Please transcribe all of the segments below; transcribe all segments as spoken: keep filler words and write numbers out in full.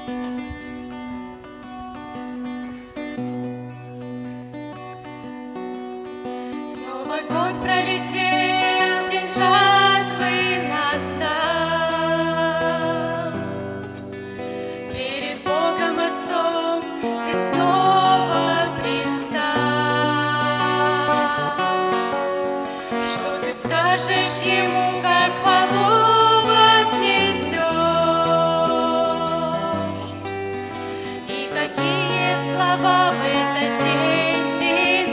Снова год пролетел, день жатвы настал. Перед Богом Отцом ты снова предстал. Что ты скажешь Ему, как хвалу вознесешь? И какие слова в этот день ты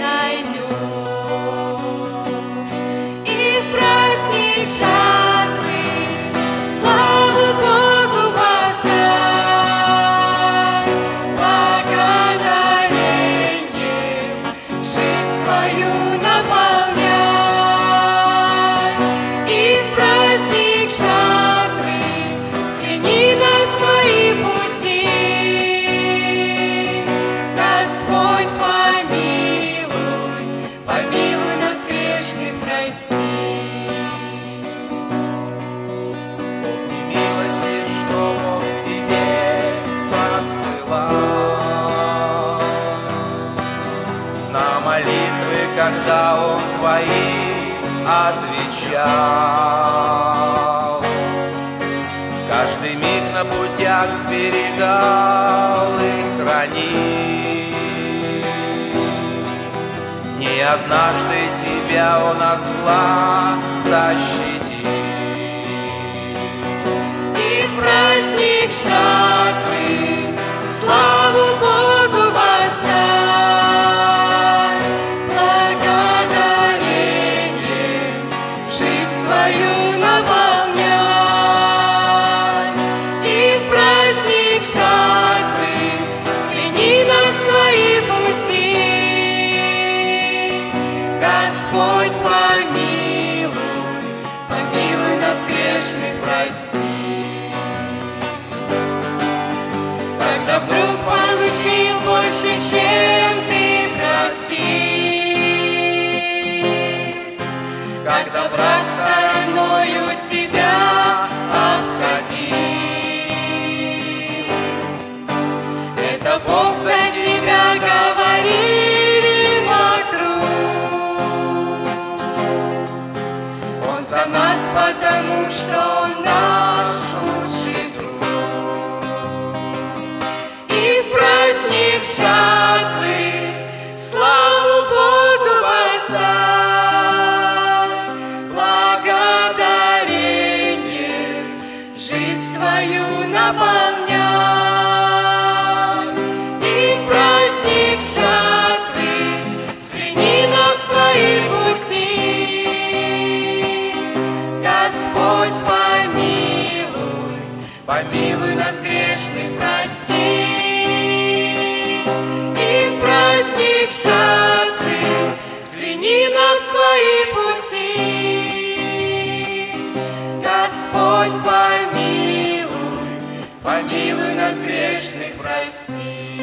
найдешь? И в праздник жатвы славу Богу воздай, благодарением жизнь свою наполняй. И в праздник жатвы взгляни на свои пути. Господь, помилуй, помилуй нас грешных, прости. Вспомни милости, что Он тебе посылал, на молитвы, когда Он твои отвечал. Каждый миг на путях сберегал и хранил. Не однажды тебя Он от зла защитил. И в праздник жатвы славу Богу воздай, благодарением жизнь свою наполняй. И в праздник жатвы взгляни на свои пути. Господь, помилуй, помилуй нас грешных, прости. Когда вдруг получил больше, чем ты просил, когда враг стороною тебя обходил, это Бог за тебя говорили вокруг. Он за нас, потому что Он наш лучший друг. И в праздник жатвы славу Богу воздай, благодарением жизнь свою наполняй. И в праздник жатвы взгляни на свои пути. Господь, помилуй, помилуй нас грешных, прости. И в праздник жатвы взгляни на свои пути. Господь, помилуй, помилуй нас грешных, прости.